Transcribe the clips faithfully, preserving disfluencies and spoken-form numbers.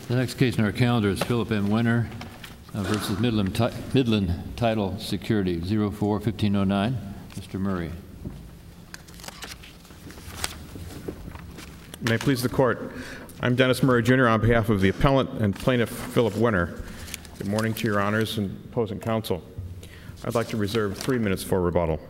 The next case on our calendar is Philip M. Winter uh, versus Midland, Ti Midland Title Security, zero four fifteen oh nine. Mister Murray. May it please the Court. I'm Dennis Murray, Junior on behalf of the appellant and plaintiff Philip Winter. Good morning to your honors and opposing counsel. I'd like to reserve three minutes for rebuttal.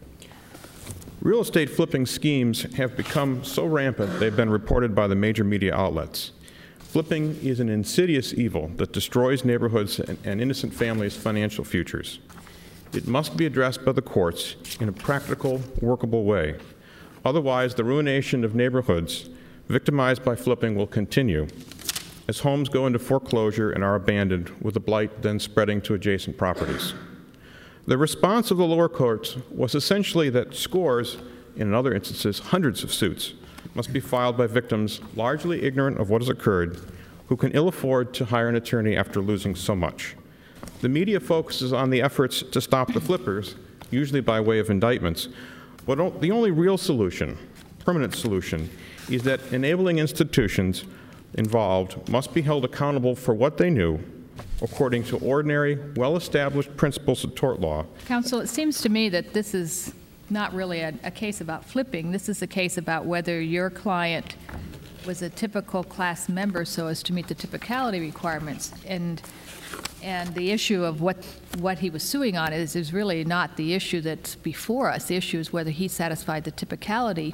Real estate flipping schemes have become so rampant they've been reported by the major media outlets. Flipping is an insidious evil that destroys neighborhoods and, and innocent families' financial futures. It must be addressed by the courts in a practical, workable way. Otherwise, the ruination of neighborhoods victimized by flipping will continue as homes go into foreclosure and are abandoned, with the blight then spreading to adjacent properties. The response of the lower courts was essentially that scores, and in other instances hundreds of suits, must be filed by victims largely ignorant of what has occurred, who can ill afford to hire an attorney after losing so much. The media focuses on the efforts to stop the flippers, usually by way of indictments, but the only real solution, permanent solution, is that enabling institutions involved must be held accountable for what they knew according to ordinary, well-established principles of tort law. Counsel, it seems to me that this is not really a, a case about flipping. This is a case about whether your client was a typical class member so as to meet the typicality requirements. And and the issue of what, what he was suing on is, is really not the issue that's before us. The issue is whether he satisfied the typicality.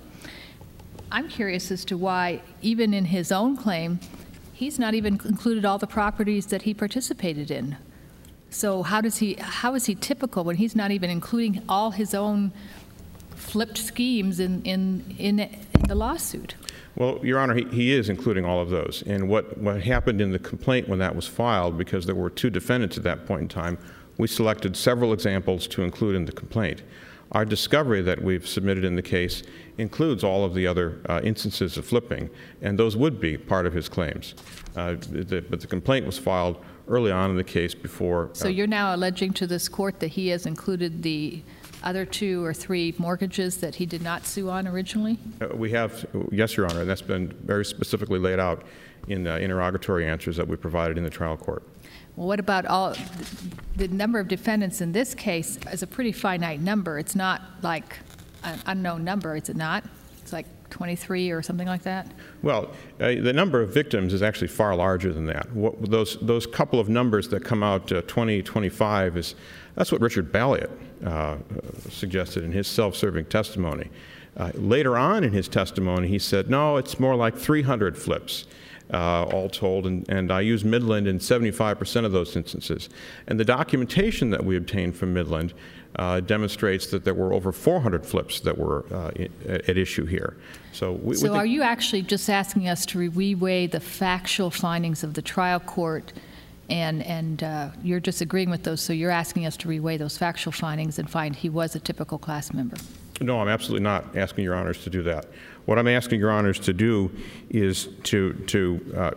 I'm curious as to why, even in his own claim, he's not even included all the properties that he participated in. So how does he, how is he typical when he's not even including all his own flipped schemes in, in, in, in the lawsuit? Well, Your Honor, he, he is including all of those. And what, what happened in the complaint when that was filed, because there were two defendants at that point in time, we selected several examples to include in the complaint. Our discovery that we've submitted in the case includes all of the other uh, instances of flipping, and those would be part of his claims. Uh, the, but the complaint was filed early on in the case before. So uh, you're now alleging to this court that he has included the other two or three mortgages that he did not sue on originally? Uh, we have, yes, Your Honor, and that's been very specifically laid out in uh, interrogatory answers that we provided in the trial court. Well, what about all, the number of defendants in this case is a pretty finite number. It's not like an unknown number, is it not? It's like twenty-three or something like that? Well, uh, the number of victims is actually far larger than that. What, those, those couple of numbers that come out, uh, twenty, twenty-five, is, that's what Richard Balliet uh, suggested in his self-serving testimony. Uh, later on in his testimony, he said, no, it's more like three hundred flips. Uh, all told, and, and I used Midland in seventy-five percent of those instances. And the documentation that we obtained from Midland uh, demonstrates that there were over four hundred flips that were uh, at, at issue here. So, we, so we are you actually just asking us to reweigh the factual findings of the trial court, and, and uh, you're disagreeing with those, so you're asking us to reweigh those factual findings and find he was a typical class member? No, I'm absolutely not asking Your Honors to do that. What I'm asking Your Honors to do is to to uh,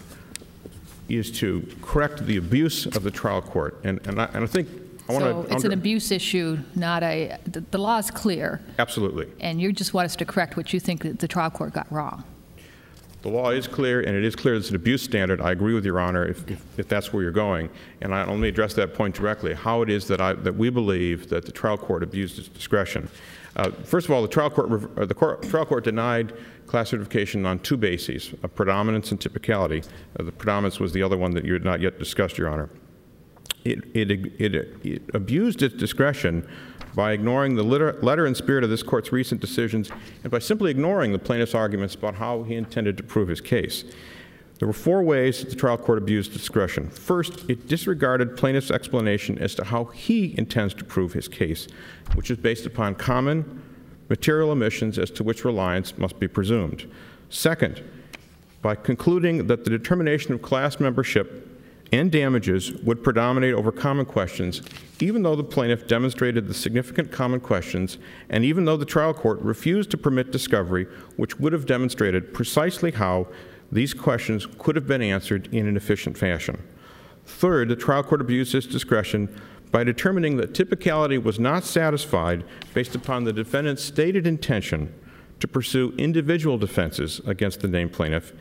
is to correct the abuse of the trial court, and and I, and I think I want so to. It's an abuse issue, not a. The, the law is clear. Absolutely. And you just want us to correct what you think that the trial court got wrong. The law is clear, and it is clear it's an abuse standard. I agree with Your Honor if, if, if that's where you're going. And I, let me address that point directly, how it is that, I, that we believe that the trial court abused its discretion. Uh, first of all, the trial court, uh, the court, trial court denied class certification on two bases, uh, predominance and typicality. Uh, the predominance was the other one that you had not yet discussed, Your Honor. It, it, it, it abused its discretion by ignoring the letter, letter and spirit of this court's recent decisions and by simply ignoring the plaintiff's arguments about how he intended to prove his case. There were four ways that the trial court abused discretion. First, it disregarded plaintiff's explanation as to how he intends to prove his case, which is based upon common material omissions as to which reliance must be presumed. Second, by concluding that the determination of class membership and damages would predominate over common questions, even though the plaintiff demonstrated the significant common questions, and even though the trial court refused to permit discovery, which would have demonstrated precisely how these questions could have been answered in an efficient fashion. Third, the trial court abused its discretion by determining that typicality was not satisfied based upon the defendant's stated intention to pursue individual defenses against the named plaintiff,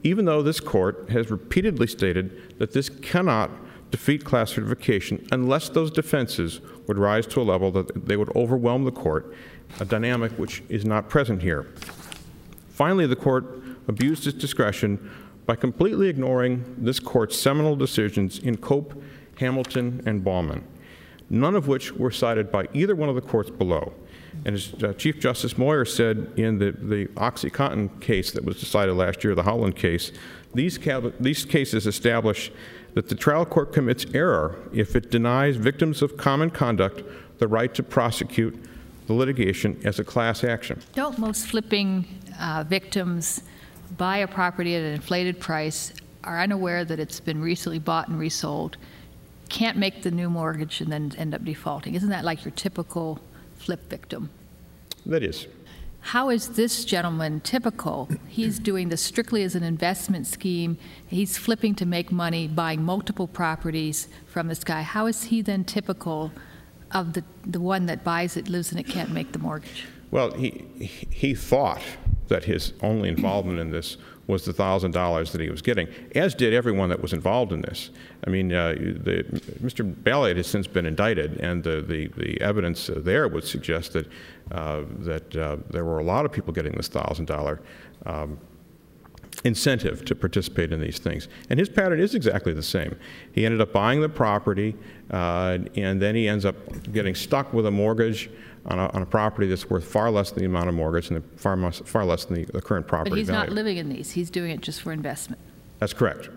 even though this court has repeatedly stated that this cannot defeat class certification unless those defenses would rise to a level that they would overwhelm the court, a dynamic which is not present here. Finally, the court abused its discretion by completely ignoring this court's seminal decisions in Cope, Hamilton, and Baumann, none of which were cited by either one of the courts below. And as uh, Chief Justice Moyer said in the, the OxyContin case that was decided last year, the Howland case, these, these cases establish that the trial court commits error if it denies victims of common conduct the right to prosecute the litigation as a class action. Don't most flipping uh, victims buy a property at an inflated price, are unaware that it's been recently bought and resold, can't make the new mortgage, and then end up defaulting? Isn't that like your typical flip victim? That is. How is this gentleman typical? He's doing this strictly as an investment scheme. He's flipping to make money, buying multiple properties from this guy. How is he then typical of the, the one that buys it, lives in it, can't make the mortgage? Well, he, he thought that his only involvement in this was the one thousand dollars that he was getting, as did everyone that was involved in this. I mean, uh, the, Mister Balliet has since been indicted, and the, the, the evidence there would suggest that, uh, that uh, there were a lot of people getting this one thousand dollars um, incentive to participate in these things. And his pattern is exactly the same. He ended up buying the property, uh, and then he ends up getting stuck with a mortgage on a, on a property that's worth far less than the amount of mortgage and far, much, far less than the, the current property But he's value. not living in these. He's doing it just for investment. That's correct.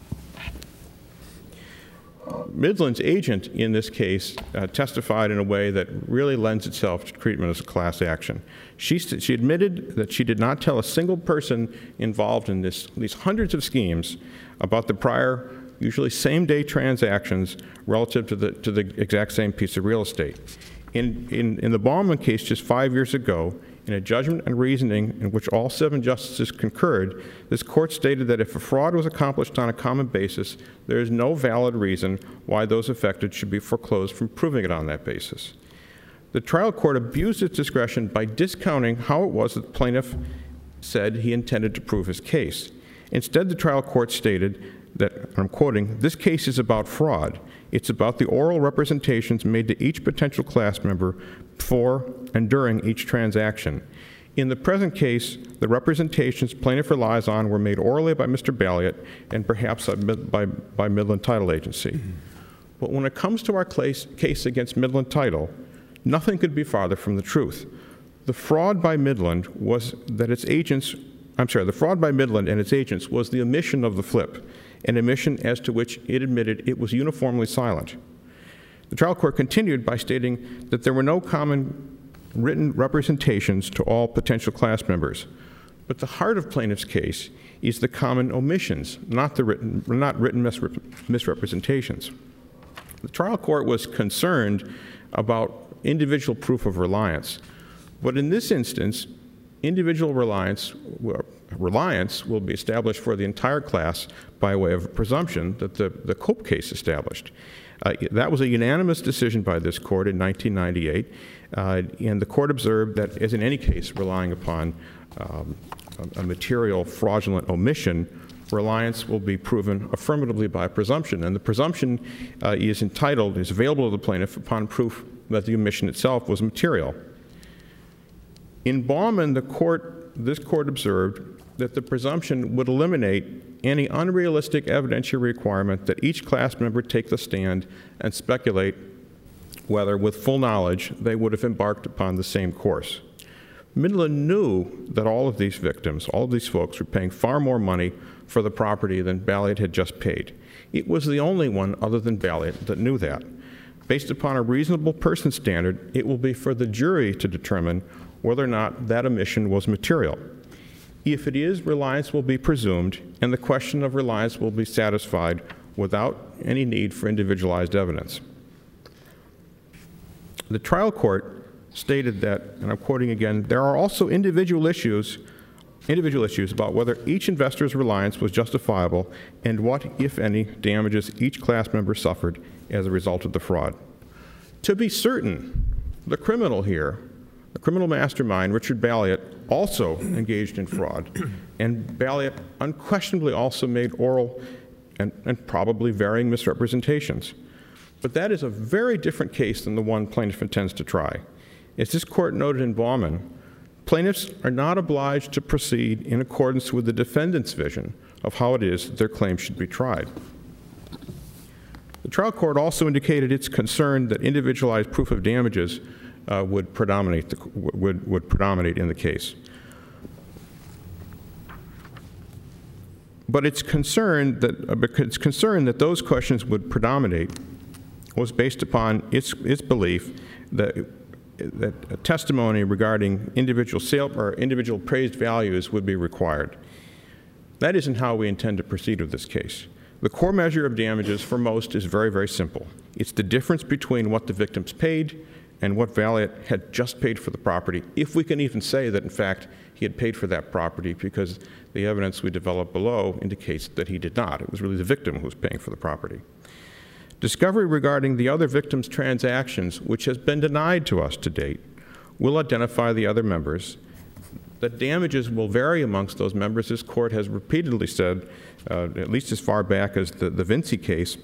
Midland's agent in this case uh, testified in a way that really lends itself to treatment as a class action. She, she admitted that she did not tell a single person involved in this, these hundreds of schemes about the prior, usually same-day transactions relative to the, to the exact same piece of real estate. In, in, in the Baumann case just five years ago, in a judgment and reasoning in which all seven justices concurred, this court stated that if a fraud was accomplished on a common basis, there is no valid reason why those affected should be foreclosed from proving it on that basis. The trial court abused its discretion by discounting how it was that the plaintiff said he intended to prove his case. Instead, the trial court stated that, I'm quoting, "This case is about fraud. It's about the oral representations made to each potential class member before and during each transaction. In the present case, the representations plaintiff relies on were made orally by Mister Balliet and perhaps by, by Midland Title Agency. But when it comes to our case against Midland Title, nothing could be farther from the truth. The fraud by Midland was that its agents, I'm sorry, the fraud by Midland and its agents was the omission of the flip, an omission as to which it admitted it was uniformly silent. The trial court continued by stating that there were no common written representations to all potential class members. But the heart of plaintiff's case is the common omissions, not the written, not written misrep misrepresentations. The trial court was concerned about individual proof of reliance. But in this instance, individual reliance, reliance will be established for the entire class by way of a presumption that the, the Cope case established. Uh, that was a unanimous decision by this court in nineteen ninety-eight, uh, and the court observed that, as in any case relying upon um, a, a material fraudulent omission, reliance will be proven affirmatively by presumption, and the presumption uh, is entitled, is available to the plaintiff upon proof that the omission itself was material. In Baumann, the court, this court observed that the presumption would eliminate any unrealistic evidentiary requirement that each class member take the stand and speculate whether, with full knowledge, they would have embarked upon the same course. Midland knew that all of these victims, all of these folks, were paying far more money for the property than Balliet had just paid. It was the only one other than Balliet that knew that. Based upon a reasonable person standard, it will be for the jury to determine whether or not that omission was material. If it is, reliance will be presumed, and the question of reliance will be satisfied without any need for individualized evidence. The trial court stated that, and I'm quoting again, there are also individual issues, individual issues about whether each investor's reliance was justifiable and what, if any, damages each class member suffered as a result of the fraud. To be certain, the criminal here The criminal mastermind, Richard Balliet, also engaged in fraud, and Balliet unquestionably also made oral and, and probably varying misrepresentations. But that is a very different case than the one plaintiff intends to try. As this court noted in Bauman, plaintiffs are not obliged to proceed in accordance with the defendant's vision of how it is that their claims should be tried. The trial court also indicated its concern that individualized proof of damages uh, would predominate the, would, would predominate in the case. But its concern that uh, its concern that those questions would predominate was based upon its its belief that that a testimony regarding individual sale or individual appraised values would be required. That isn't how we intend to proceed with this case. The core measure of damages for most is very, very simple. It's the difference between what the victims paid and what Balliet had just paid for the property, if we can even say that, in fact, he had paid for that property, because the evidence we developed below indicates that he did not. It was really the victim who was paying for the property. Discovery regarding the other victims' transactions, which has been denied to us to date, will identify the other members. The damages will vary amongst those members. This court has repeatedly said, uh, at least as far back as the, the Vinci case,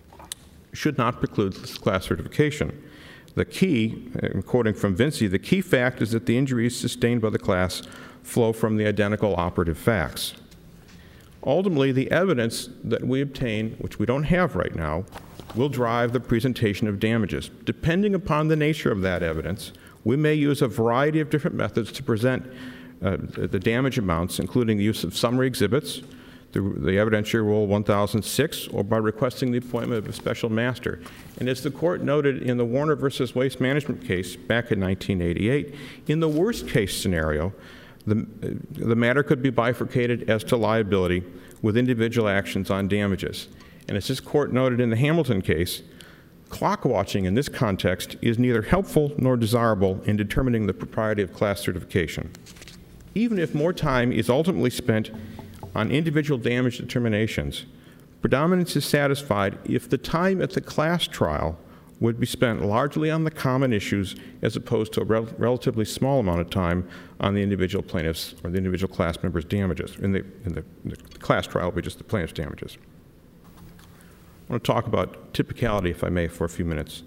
should not preclude class certification. The key, uh, quoting from Vinci, the key fact is that the injuries sustained by the class flow from the identical operative facts. Ultimately, the evidence that we obtain, which we don't have right now, will drive the presentation of damages. Depending upon the nature of that evidence, we may use a variety of different methods to present uh, the damage amounts, including the use of summary exhibits, the, the evidentiary rule one thousand six, or by requesting the appointment of a special master. And as the court noted in the Warner versus Waste Management case back in nineteen eighty-eight, in the worst case scenario, the, the matter could be bifurcated as to liability with individual actions on damages. And as this court noted in the Hamilton case, clock watching in this context is neither helpful nor desirable in determining the propriety of class certification. Even if more time is ultimately spent on individual damage determinations, predominance is satisfied if the time at the class trial would be spent largely on the common issues as opposed to a rel relatively small amount of time on the individual plaintiffs or the individual class members' damages. In the, in the, in the class trial, it will be just the plaintiff's damages. I want to talk about typicality, if I may, for a few minutes.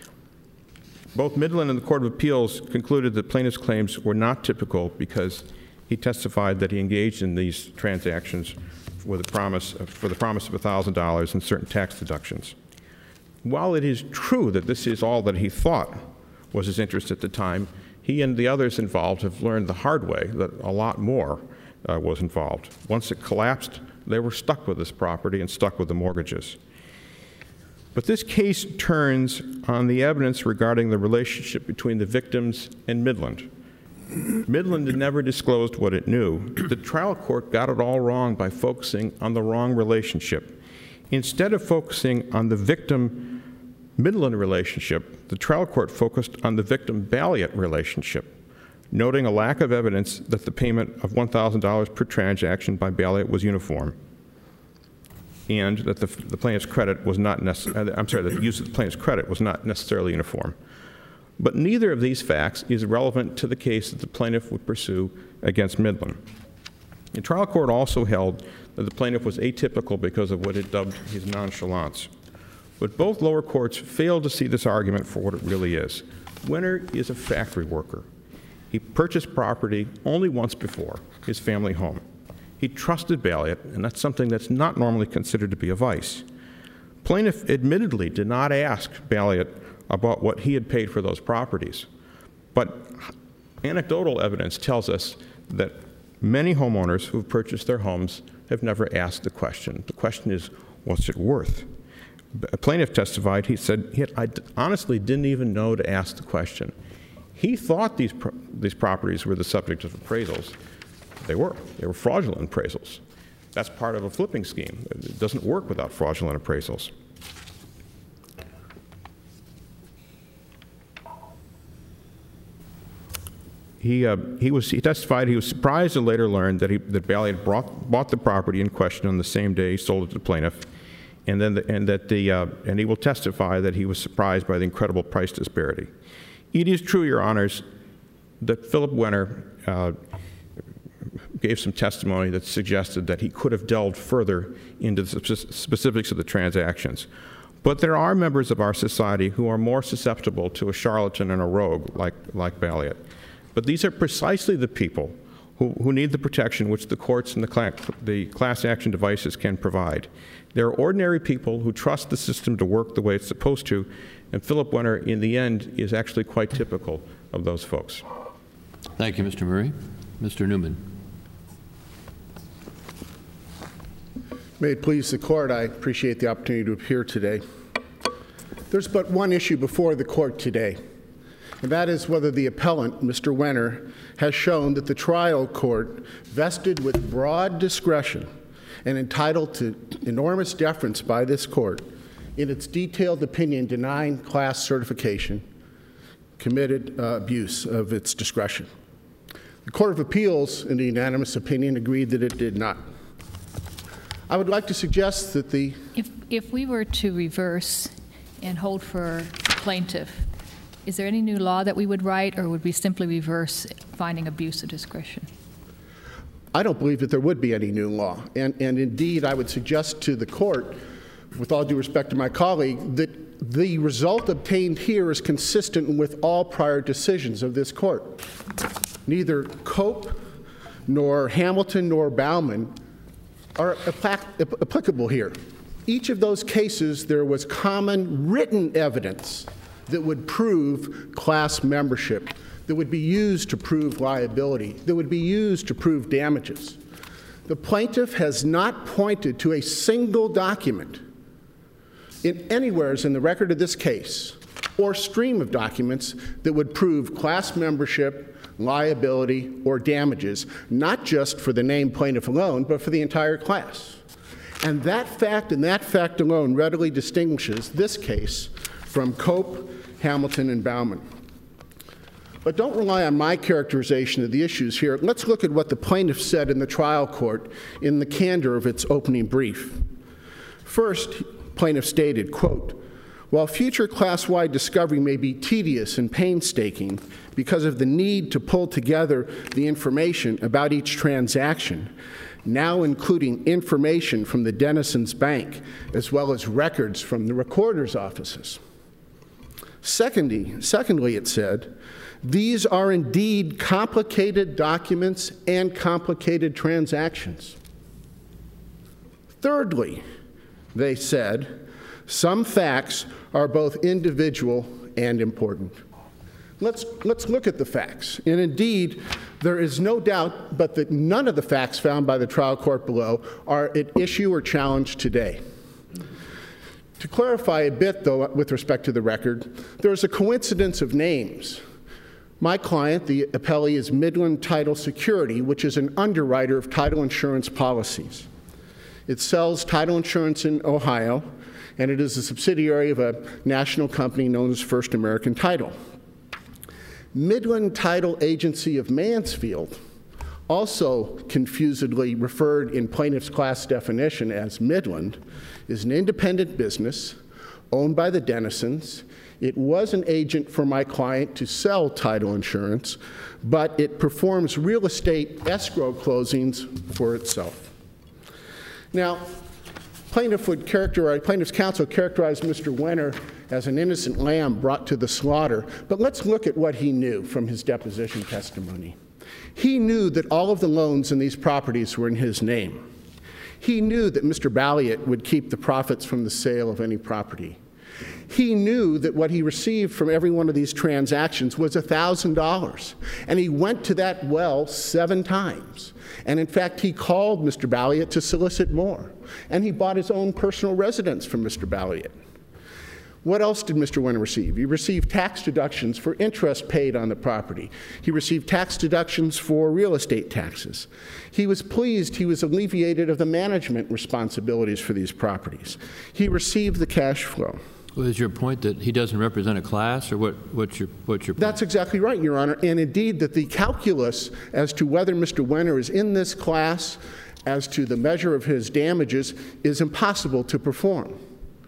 Both Midland and the Court of Appeals concluded that plaintiff's claims were not typical because he testified that he engaged in these transactions with a promise of, for the promise of one thousand dollars and certain tax deductions. While it is true that this is all that he thought was his interest at the time, he and the others involved have learned the hard way that a lot more uh, was involved. Once it collapsed, they were stuck with this property and stuck with the mortgages. But this case turns on the evidence regarding the relationship between the victims and Midland. Midland had never disclosed what it knew. The trial court got it all wrong by focusing on the wrong relationship. Instead of focusing on the victim-Midland relationship, the trial court focused on the victim-Balliet relationship, noting a lack of evidence that the payment of one thousand dollars per transaction by Balliet was uniform, and that the, the plaintiff's credit was not necessarily, I'm sorry, the use of the plaintiff's credit was not necessarily uniform. But neither of these facts is relevant to the case that the plaintiff would pursue against Midland. The trial court also held that the plaintiff was atypical because of what it dubbed his nonchalance. But both lower courts failed to see this argument for what it really is. Winter is a factory worker. He purchased property only once before, his family home. He trusted Balliet, and that's something that's not normally considered to be a vice. Plaintiff admittedly did not ask Balliet about what he had paid for those properties, but anecdotal evidence tells us that many homeowners who've purchased their homes have never asked the question. The question is, what's it worth? A plaintiff testified, he said, he had, I honestly didn't even know to ask the question. He thought these, pro these properties were the subject of appraisals. They were. They were fraudulent appraisals. That's part of a flipping scheme. It doesn't work without fraudulent appraisals. He, uh, he, was, he testified he was surprised and later learned that, he, that Balliet brought, bought the property in question on the same day he sold it to the plaintiff, and, then the, and, that the, uh, and he will testify that he was surprised by the incredible price disparity. It is true, Your Honors, that Philip Wenner uh, gave some testimony that suggested that he could have delved further into the specifics of the transactions. But there are members of our society who are more susceptible to a charlatan and a rogue like, like Balliet. But these are precisely the people who, who need the protection which the courts and the class, the class action devices can provide. They're ordinary people who trust the system to work the way it's supposed to, and Philip Wenner, in the end, is actually quite typical of those folks. Thank you, Mister Murray. Mister Newman. May it please the Court, I appreciate the opportunity to appear today. There's but one issue before the Court today, and that is whether the appellant, Mister Wenner, has shown that the trial court, vested with broad discretion and entitled to enormous deference by this Court, in its detailed opinion denying class certification, committed uh, abuse of its discretion. The Court of Appeals, in a unanimous opinion, agreed that it did not. I would like to suggest that the... If, if we were to reverse and hold for plaintiff, is there any new law that we would write, or would we simply reverse finding abuse of discretion? I don't believe that there would be any new law. And, and indeed, I would suggest to the Court, with all due respect to my colleague, that the result obtained here is consistent with all prior decisions of this Court. Neither Cope, nor Hamilton, nor Bauman are applicable here. Each of those cases, there was common written evidence that would prove class membership, that would be used to prove liability, that would be used to prove damages. The plaintiff has not pointed to a single document in anywhere in the record of this case or stream of documents that would prove class membership, liability, or damages, not just for the named plaintiff alone, but for the entire class. And that fact and that fact alone readily distinguishes this case from Cope, Hamilton, and Bauman. But don't rely on my characterization of the issues here. Let's look at what the plaintiff said in the trial court in the candor of its opening brief. First, plaintiff stated, quote, "While future class-wide discovery may be tedious and painstaking because of the need to pull together the information about each transaction, now including information from the Denison's bank, as well as records from the recorder's offices." Secondly, secondly, it said, "These are indeed complicated documents and complicated transactions." Thirdly, they said, "Some facts are both individual and important." Let's, let's look at the facts. And indeed, there is no doubt but that none of the facts found by the trial court below are at issue or challenged today. To clarify a bit, though, with respect to the record, there's a coincidence of names. My client, the appellee, is Midland Title Security, which is an underwriter of title insurance policies. It sells title insurance in Ohio, and it is a subsidiary of a national company known as First American Title. Midland Title Agency of Mansfield, also confusedly referred in plaintiff's class definition as Midland, is an independent business owned by the Denisons. It was an agent for my client to sell title insurance, but it performs real estate escrow closings for itself. Now, plaintiff would characterize, plaintiff's counsel characterized Mister Wenner as an innocent lamb brought to the slaughter, but let's look at what he knew from his deposition testimony. He knew that all of the loans in these properties were in his name. He knew that Mister Balliet would keep the profits from the sale of any property. He knew that what he received from every one of these transactions was one thousand dollars, and he went to that well seven times. And in fact, he called Mister Balliet to solicit more, and he bought his own personal residence from Mister Balliet. What else did Mister Wenner receive? He received tax deductions for interest paid on the property. He received tax deductions for real estate taxes. He was pleased he was alleviated of the management responsibilities for these properties. He received the cash flow. Well, is your point that he doesn't represent a class, or what, what's your, what's your point? That's exactly right, Your Honor, and indeed that the calculus as to whether Mister Wenner is in this class, as to the measure of his damages, is impossible to perform.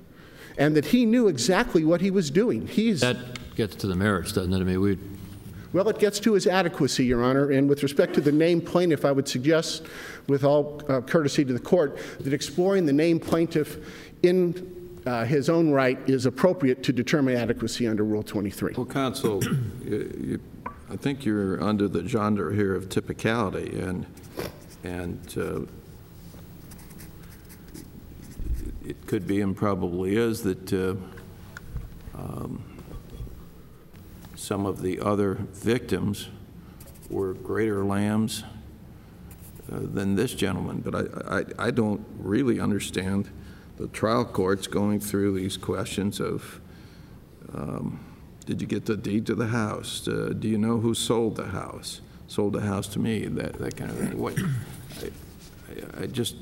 And that he knew exactly what he was doing. He's That gets to the merits, doesn't it? I mean, we Well, it gets to his adequacy, Your Honor, and with respect to the named plaintiff, I would suggest, with all uh, courtesy to the court, that exploring the named plaintiff in uh, his own right is appropriate to determine adequacy under Rule twenty-three. Well, counsel, you, you, I think you're under the genre here of typicality, and and uh, it could be and probably is that uh, um, some of the other victims were greater lambs uh, than this gentleman, but I, I, I don't really understand the trial courts going through these questions of um, did you get the deed to the house? Uh, do you know who sold the house? Sold the house to me, that, that kind of thing. What, I, I, I just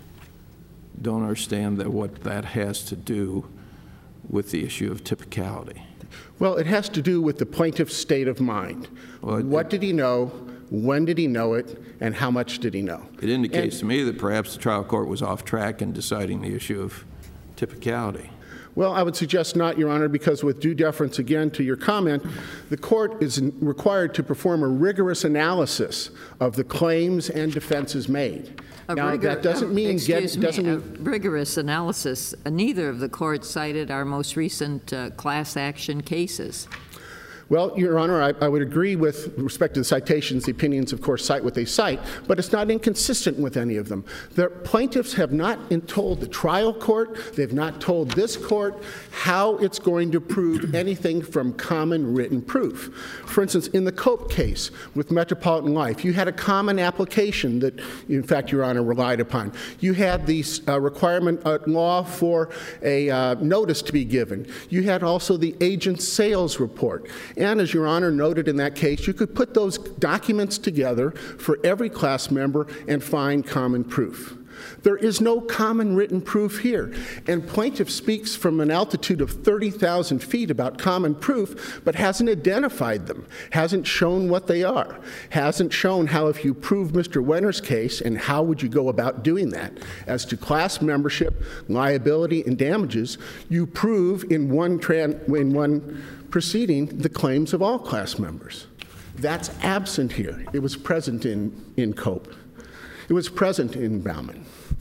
don't understand that what that has to do with the issue of typicality. Well, it has to do with the plaintiff's state of mind. Well, it, what did he know? When did he know it? And how much did he know? It indicates and, to me that perhaps the trial court was off track in deciding the issue of typicality. Well, I would suggest not, Your Honor, because with due deference again to your comment, the court is required to perform a rigorous analysis of the claims and defenses made. A now, rigor, that doesn't mean excuse get, me, doesn't a mean, rigorous analysis. Neither of the courts cited our most recent uh, class action cases. Well, Your Honor, I, I would agree with respect to the citations. The opinions, of course, cite what they cite, but it's not inconsistent with any of them. The plaintiffs have not told the trial court, they've not told this court how it's going to prove anything from common written proof. For instance, in the Cope case with Metropolitan Life, you had a common application that, in fact, Your Honor, relied upon. You had the uh, requirement uh, law for a uh, notice to be given. You had also the agent's sales report. And as Your Honor noted in that case, you could put those documents together for every class member and find common proof. There is no common written proof here. And plaintiff speaks from an altitude of thirty thousand feet about common proof, but hasn't identified them, hasn't shown what they are, hasn't shown how if you prove Mister Wenner's case, and how would you go about doing that. As to class membership, liability, and damages, you prove in one, tran in one proceeding the claims of all class members. That's absent here. It was present in, in Cope. It was present in Bauman.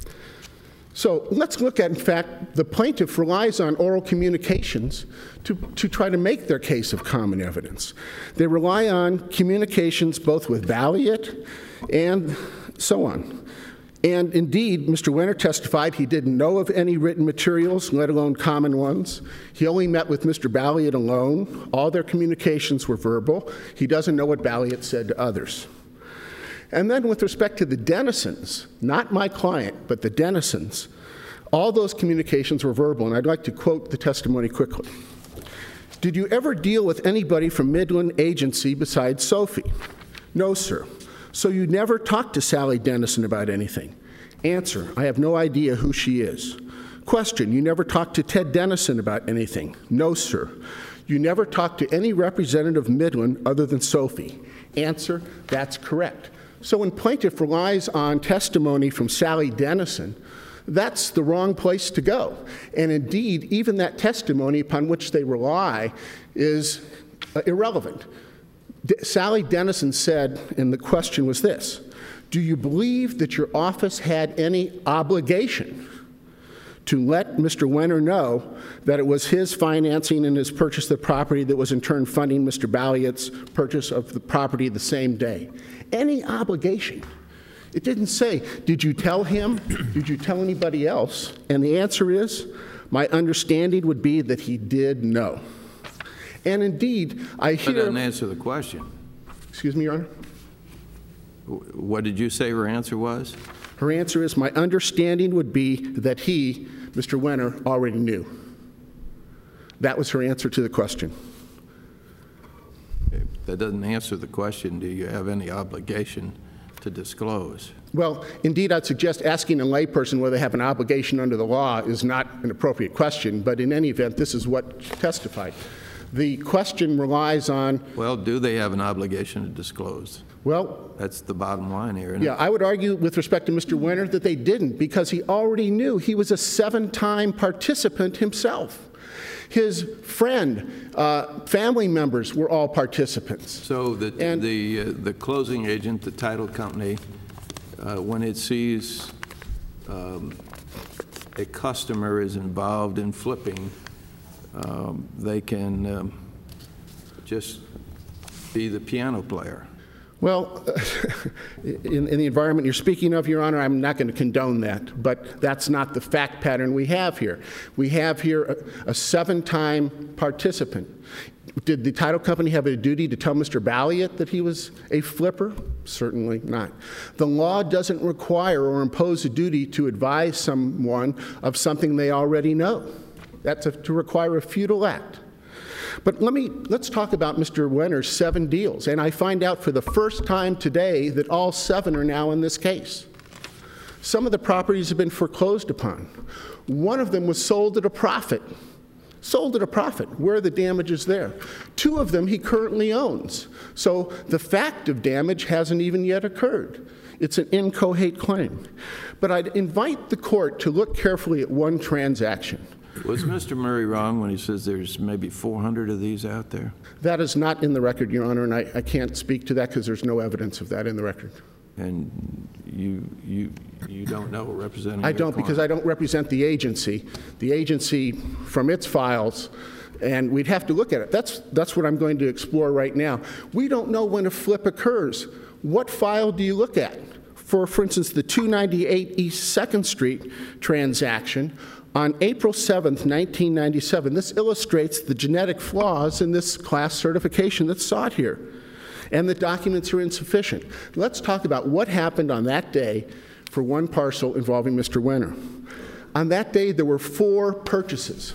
So let's look at, in fact, the plaintiff relies on oral communications to, to try to make their case of common evidence. They rely on communications both with Balliet and so on. And indeed, Mister Wenner testified he didn't know of any written materials, let alone common ones. He only met with Mister Balliet alone. All their communications were verbal. He doesn't know what Balliet said to others. And then with respect to the Denisons, not my client, but the Denisons, all those communications were verbal, and I'd like to quote the testimony quickly. Did you ever deal with anybody from Midland Agency besides Sophie? No, sir. So you never talked to Sally Denison about anything? Answer, I have no idea who she is. Question, you never talked to Ted Denison about anything? No, sir. You never talked to any representative of Midland other than Sophie? Answer, that's correct. So when plaintiff relies on testimony from Sally Denison, that's the wrong place to go. And indeed, even that testimony upon which they rely is uh, irrelevant. D Sally Denison said, and the question was this, do you believe that your office had any obligation to let Mister Wenner know that it was his financing and his purchase of the property that was in turn funding Mister Balliet's purchase of the property the same day? Any obligation. It didn't say, did you tell him? Did you tell anybody else? And the answer is, my understanding would be that he did know. And indeed, I hear... That doesn't answer the question. Excuse me, Your Honor? What did you say her answer was? Her answer is, my understanding would be that he, Mister Wenner, already knew. That was her answer to the question. Okay. That doesn't answer the question, do you have any obligation to disclose? Well, indeed, I'd suggest asking a layperson whether they have an obligation under the law is not an appropriate question, but in any event, this is what she testified. The question relies on... Well, do they have an obligation to disclose? Well... That's the bottom line here, isn't yeah, it? I would argue with respect to Mister Wenner that they didn't, because he already knew. He was a seven-time participant himself. his friend, uh, family members were all participants. So the, And- the, uh, the closing agent, the title company, uh, when it sees um, a customer is involved in flipping, um, they can um, just be the piano player. Well, in, in the environment you're speaking of, Your Honor, I'm not going to condone that, but that's not the fact pattern we have here. We have here a, a seven-time participant. Did the title company have a duty to tell Mister Balliet that he was a flipper? Certainly not. The law doesn't require or impose a duty to advise someone of something they already know. That's a, to require a futile act. But let me, let's talk about Mister Wenner's seven deals. And I find out for the first time today that all seven are now in this case. Some of the properties have been foreclosed upon. One of them was sold at a profit. Sold at a profit. Where are the damages there? Two of them he currently owns. So the fact of damage hasn't even yet occurred. It's an incoherent claim. But I'd invite the court to look carefully at one transaction. Was Mister Murray wrong when he says there's maybe four hundred of these out there? That is not in the record, Your Honor, and I, I can't speak to that because there's no evidence of that in the record. And you, you, you don't know, representing I your don't because I client. don't represent the agency. The agency, from its files, and we'd have to look at it. That's, that's what I'm going to explore right now. We don't know when a flip occurs. What file do you look at? For, for instance, the two ninety-eight East second Street transaction, on April seventh, nineteen ninety-seven, this illustrates the genetic flaws in this class certification that's sought here, and the documents are insufficient. Let's talk about what happened on that day for one parcel involving Mister Wenner. On that day, there were four purchases,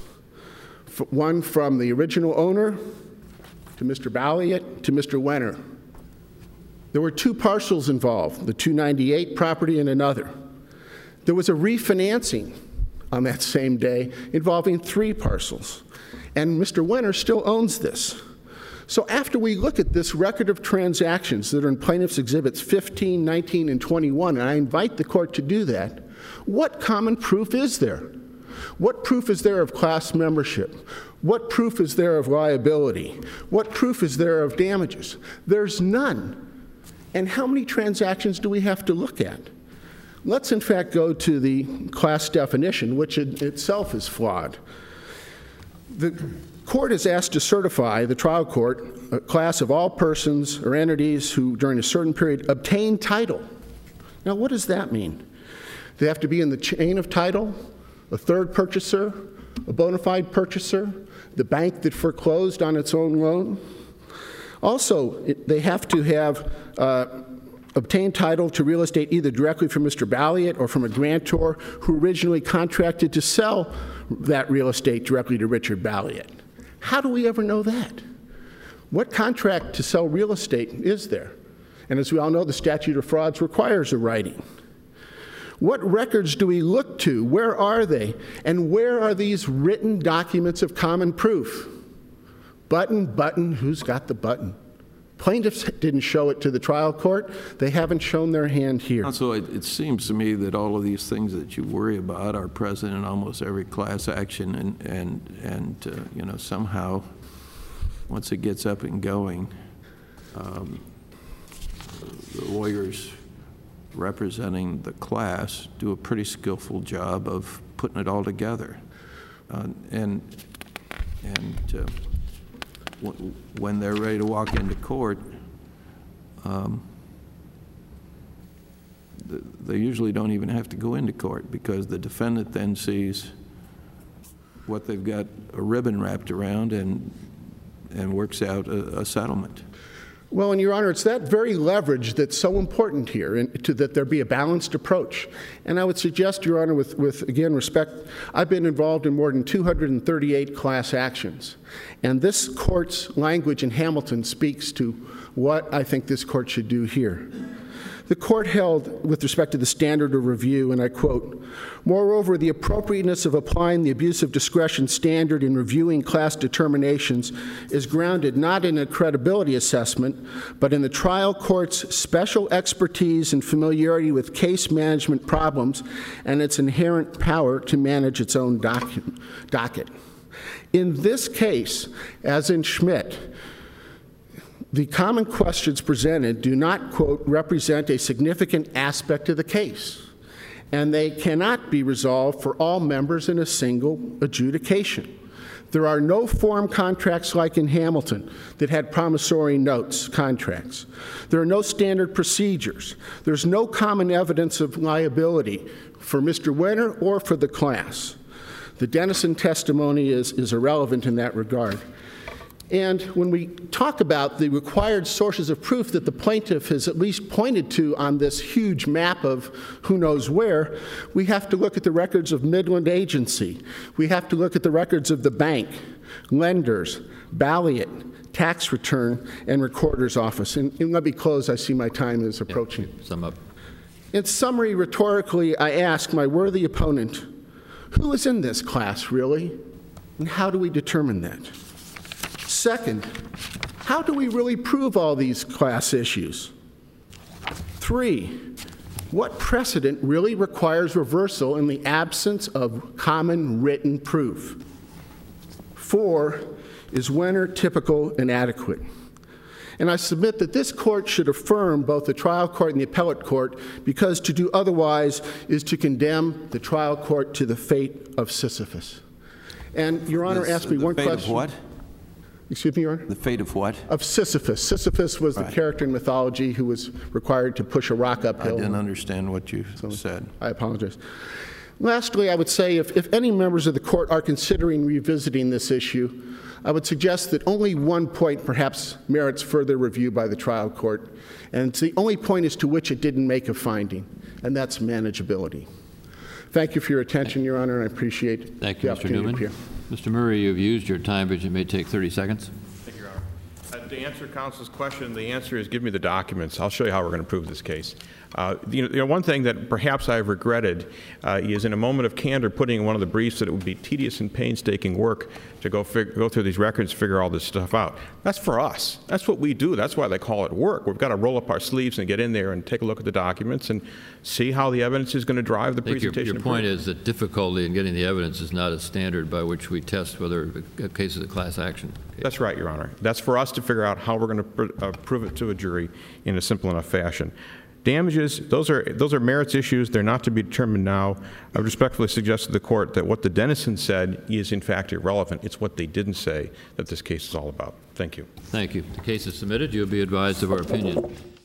one from the original owner to Mister Balliet to Mister Wenner. There were two parcels involved, the two ninety-eight property and another. There was a refinancing on that same day involving three parcels. And Mister Wenner still owns this. So after we look at this record of transactions that are in Plaintiff's Exhibits fifteen, nineteen, and twenty-one, and I invite the court to do that, what common proof is there? What proof is there of class membership? What proof is there of liability? What proof is there of damages? There's none. And how many transactions do we have to look at? Let's, in fact, go to the class definition, which it itself is flawed. The court is asked to certify, the trial court, a class of all persons or entities who, during a certain period, obtain title. Now, what does that mean? They have to be in the chain of title, a third purchaser, a bona fide purchaser, the bank that foreclosed on its own loan. Also, it, they have to have uh, obtained title to real estate either directly from Mister Balliet or from a grantor who originally contracted to sell that real estate directly to Richard Balliet. How do we ever know that? What contract to sell real estate is there? And as we all know, the statute of frauds requires a writing. What records do we look to? Where are they? And where are these written documents of common proof? Button, button, who's got the button? Plaintiffs didn't show it to the trial court. They haven't shown their hand here. Counsel, it, it seems to me that all of these things that you worry about are present in almost every class action, and, and, and uh, you know, somehow, once it gets up and going, um, the lawyers representing the class do a pretty skillful job of putting it all together. Uh, and and uh, w when they're ready to walk into court, um, th they usually don't even have to go into court, because the defendant then sees what they've got a ribbon wrapped around and, and works out a, a settlement. Well, and Your Honor, it's that very leverage that's so important here, and to, that there be a balanced approach. And I would suggest, Your Honor, with, with, again, respect, I've been involved in more than two hundred thirty-eight class actions. And this court's language in Hamilton speaks to what I think this court should do here. The court held, with respect to the standard of review, and I quote, "Moreover, the appropriateness of applying the abuse of discretion standard in reviewing class determinations is grounded not in a credibility assessment, but in the trial court's special expertise and familiarity with case management problems and its inherent power to manage its own docket." In this case, as in Schmidt, the common questions presented do not, quote, represent a significant aspect of the case, and they cannot be resolved for all members in a single adjudication. There are no form contracts like in Hamilton that had promissory notes contracts. There are no standard procedures. There's no common evidence of liability for Mister Winter or for the class. The Dennison testimony is, is irrelevant in that regard. And when we talk about the required sources of proof that the plaintiff has at least pointed to on this huge map of who knows where, we have to look at the records of Midland Agency. We have to look at the records of the bank, lenders, Balliet, tax return, and recorder's office. And, and let me close. I see my time is approaching. Yeah, sum up. In summary, rhetorically, I ask my worthy opponent, who is in this class, really? And how do we determine that? Second, how do we really prove all these class issues? Three, what precedent really requires reversal in the absence of common written proof? Four, is Winter typical and adequate? And I submit that this court should affirm both the trial court and the appellate court, because to do otherwise is to condemn the trial court to the fate of Sisyphus. And Your Honor This- asked me the one fate question. of what? Excuse me, Your Honor? The fate of what? Of Sisyphus. Sisyphus was the Right. character in mythology who was required to push a rock I uphill. didn't understand what you said. I apologize. Lastly, I would say if, if any members of the court are considering revisiting this issue, I would suggest that only one point perhaps merits further review by the trial court, and it's the only point as to which it didn't make a finding, and that's manageability. Thank you for your attention, Your Honor, and I appreciate Thank the you, Mister opportunity to Newman. appear. Mister Murray, you've used your time, but it may take thirty seconds. Thank you, Your Honor. Uh, To answer counsel's question, the answer is give me the documents. I'll show you how we're going to prove this case. Uh, you, know, you know, one thing that perhaps I've regretted uh, is in a moment of candor putting in one of the briefs that it would be tedious and painstaking work to go, fig- go through these records, figure all this stuff out. That's for us. That's what we do. That's why they call it work. We've got to roll up our sleeves and get in there and take a look at the documents and see how the evidence is going to drive the I think your, presentation. your of point proof. is that difficulty in getting the evidence is not a standard by which we test whether a case is a class action case. That's right, Your Honor. That's for us to figure out how we're going to pr- uh, prove it to a jury in a simple enough fashion. Damages, those are, those are merits issues. They're not to be determined now. I would respectfully suggest to the court that what the Dennison said is, in fact, irrelevant. It's what they didn't say that this case is all about. Thank you. Thank you. The case is submitted. You'll be advised of our opinion.